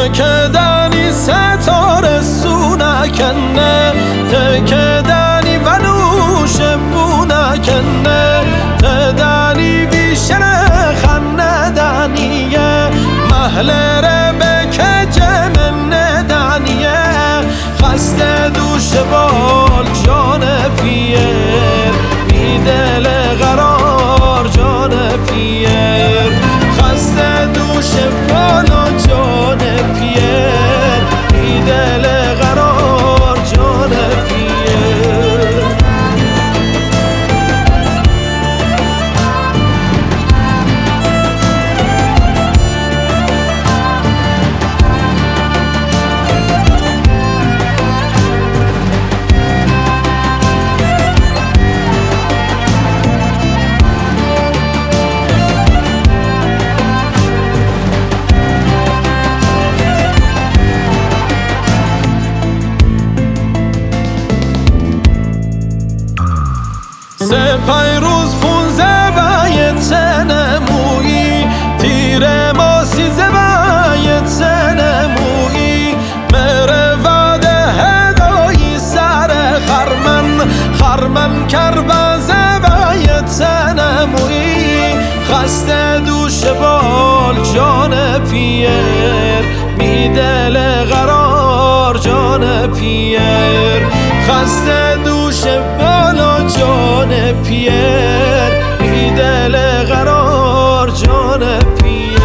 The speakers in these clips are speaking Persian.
تکدنی ستاره سونکنه تکدنی ونوش بونکنه تدنی ویشن خندنیه محل ربک جمن ندنیه خسته دوش بال جان پیر بی دل قرار جان پیر خسته دوش بال جان پیر بی دل قرار جان پیر سپای روز 15 باید سنمویی تیر ما 13 باید سنمویی مره واده هدایی سر خرمن کربازه باید سنمویی خسته دوش بال جان پیر بی دل قرار جان پیر خسته دوش بال جان پیر بی دل قرار جان پیر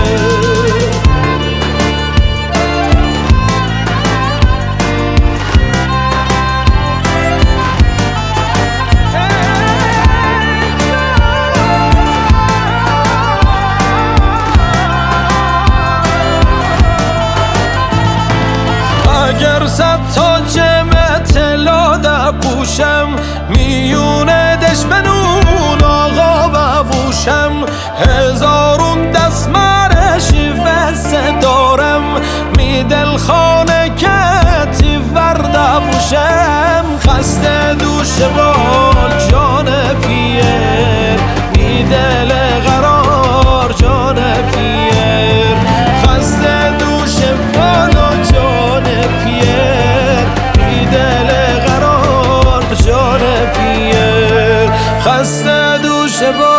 اگر صد تا جمع طلا دپوشم میون دشمنون آقا بوشم هزارون دستمرش وسه دارم می دل خانه کتی وردوشم خسته دوش بال جان پیر بی دل قرار جان پیر خسته دوش بال جان پیر بی دل قرار جان پیر خسته دوش بال